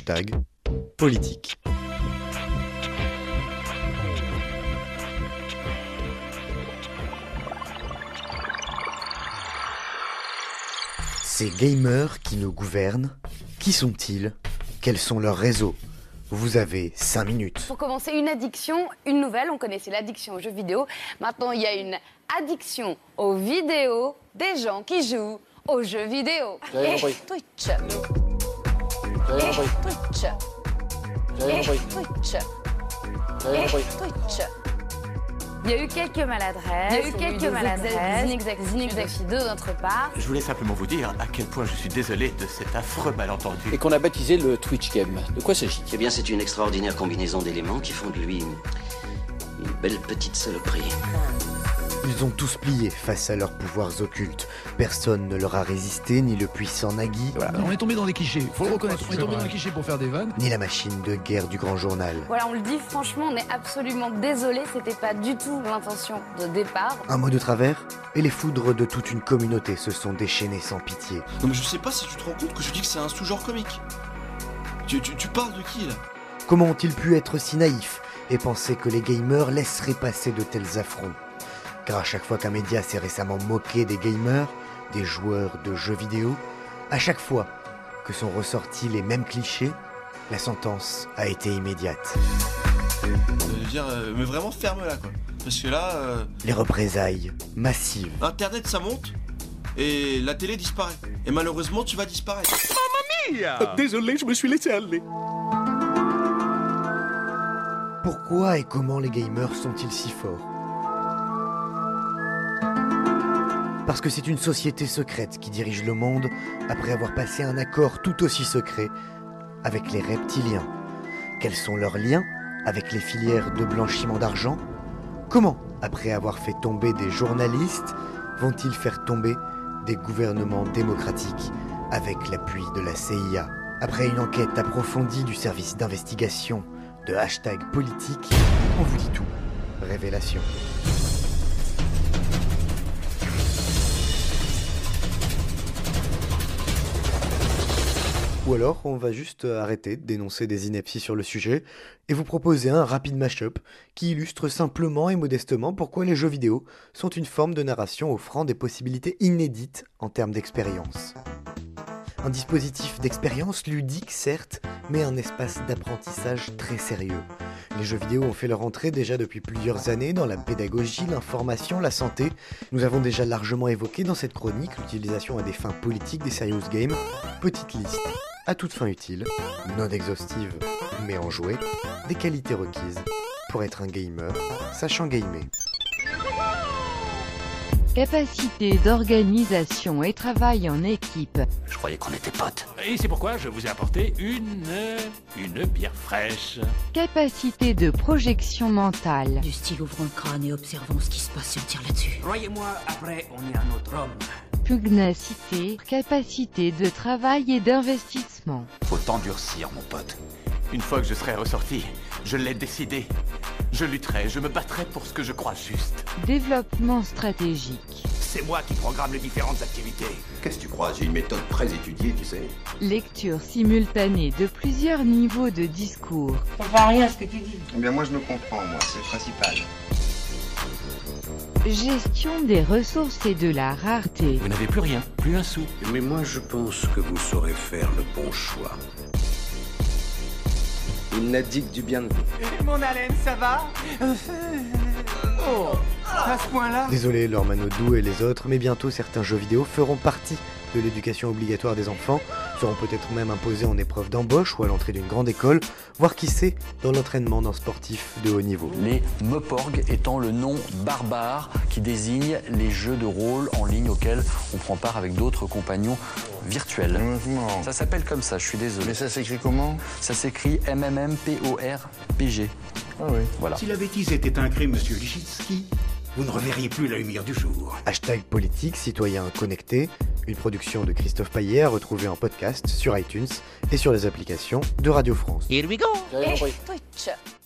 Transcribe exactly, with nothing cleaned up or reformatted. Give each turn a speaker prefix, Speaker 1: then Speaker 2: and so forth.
Speaker 1: hashtag politique. Ces gamers qui nous gouvernent, qui sont-ils? Quels sont leurs réseaux? Vous avez cinq minutes.
Speaker 2: Pour commencer, une addiction, une nouvelle. On connaissait l'addiction aux jeux vidéo. Maintenant, il y a une addiction aux vidéos des gens qui jouent aux jeux vidéo. Et Twitch. Et Twitch. Et Twitch. Et Twitch. Il y a eu quelques maladresses, il y a eu quelques maladresses, inexactitudes inexactitudes de notre part.
Speaker 3: Je voulais simplement vous dire à quel point je suis désolé de cet affreux malentendu.
Speaker 4: Et qu'on a baptisé le Twitch Game. De quoi s'agit-il?
Speaker 5: Eh bien, c'est une extraordinaire combinaison d'éléments qui font de lui une, une belle petite saloperie.
Speaker 1: Ils ont tous plié face à leurs pouvoirs occultes. Personne ne leur a résisté, ni le puissant Nagui.
Speaker 6: Voilà, on est tombé dans des clichés, faut le reconnaître. On est tombé dans des clichés pour faire des vannes.
Speaker 1: Ni la machine de guerre du grand journal.
Speaker 2: Voilà, on le dit franchement, on est absolument désolé, c'était pas du tout l'intention de départ.
Speaker 1: Un mot de travers, et les foudres de toute une communauté se sont déchaînées sans pitié.
Speaker 7: Non mais je sais pas si tu te rends compte que je dis que c'est un sous-genre comique. Tu, tu, tu parles de qui là?
Speaker 1: Comment ont-ils pu être si naïfs et penser que les gamers laisseraient passer de tels affronts? Car à chaque fois qu'un média s'est récemment moqué des gamers, des joueurs de jeux vidéo, à chaque fois que sont ressortis les mêmes clichés, la sentence a été immédiate.
Speaker 7: Euh, dire, euh, mais vraiment ferme-la quoi. Parce que là... Euh...
Speaker 1: Les représailles massives.
Speaker 7: Internet ça monte, et la télé disparaît. Et malheureusement tu vas disparaître.
Speaker 6: Mamma mia!
Speaker 7: euh, Désolé, je me suis laissé aller.
Speaker 1: Pourquoi et comment les gamers sont-ils si forts? Parce que c'est une société secrète qui dirige le monde après avoir passé un accord tout aussi secret avec les reptiliens. Quels sont leurs liens avec les filières de blanchiment d'argent? Comment, après avoir fait tomber des journalistes, vont-ils faire tomber des gouvernements démocratiques avec l'appui de la C I A? Après une enquête approfondie du service d'investigation de hashtag politique, on vous dit tout. Révélation. Ou alors, on va juste arrêter de dénoncer des inepties sur le sujet et vous proposer un rapide mash-up qui illustre simplement et modestement pourquoi les jeux vidéo sont une forme de narration offrant des possibilités inédites en termes d'expérience. Un dispositif d'expérience ludique, certes, mais un espace d'apprentissage très sérieux. Les jeux vidéo ont fait leur entrée déjà depuis plusieurs années dans la pédagogie, l'information, la santé. Nous avons déjà largement évoqué dans cette chronique l'utilisation à des fins politiques des serious games. Petite liste, à toute fin utile, non exhaustive, mais en jouet, des qualités requises pour être un gamer, sachant gamer.
Speaker 8: Capacité d'organisation et travail en équipe.
Speaker 5: Je croyais qu'on était potes.
Speaker 3: Et c'est pourquoi je vous ai apporté une... une bière fraîche.
Speaker 8: Capacité de projection mentale.
Speaker 9: Du style ouvrons le crâne et observons ce qui se passe et on tire là-dessus.
Speaker 10: Croyez-moi, après, on est un autre homme.
Speaker 8: Pugnacité, capacité de travail et d'investissement.
Speaker 3: Faut t'endurcir, mon pote. Une fois que je serai ressorti, je l'ai décidé. Je lutterai, je me battrai pour ce que je crois juste.
Speaker 8: Développement stratégique.
Speaker 3: C'est moi qui programme les différentes activités.
Speaker 11: Qu'est-ce que tu crois? J'ai une méthode très étudiée, tu sais.
Speaker 8: Lecture simultanée de plusieurs niveaux de discours.
Speaker 9: Ça va rien ce que tu dis.
Speaker 11: Eh bien moi je me comprends, moi, c'est le principal.
Speaker 8: Gestion des ressources et de la rareté.
Speaker 3: Vous n'avez plus rien, plus un sou.
Speaker 11: Mais moi je pense que vous saurez faire le bon choix. Il n'a dit que du bien de vous.
Speaker 10: Mon haleine, ça va? Oh, à ce point-là?
Speaker 1: Désolé Laure Manodou et les autres, mais bientôt certains jeux vidéo feront partie de l'éducation obligatoire des enfants, seront peut-être même imposés en épreuve d'embauche ou à l'entrée d'une grande école, voire qui sait, dans l'entraînement d'un sportif de haut niveau.
Speaker 12: Les Meporg étant le nom barbare qui désigne les jeux de rôle en ligne auxquels on prend part avec d'autres compagnons virtuels.
Speaker 11: Mmh.
Speaker 12: Ça s'appelle comme ça, je suis désolé.
Speaker 11: Mais ça s'écrit comment?
Speaker 12: Ça s'écrit M M M P O R P G.
Speaker 11: Ah oui.
Speaker 12: Voilà.
Speaker 13: Si la bêtise était un crime, monsieur Lichitsky, vous ne reverriez plus la lumière du jour.
Speaker 1: Hashtag politique, citoyen connecté, une production de Christophe Payet à retrouver en podcast sur iTunes et sur les applications de Radio France.
Speaker 2: Et Twitch.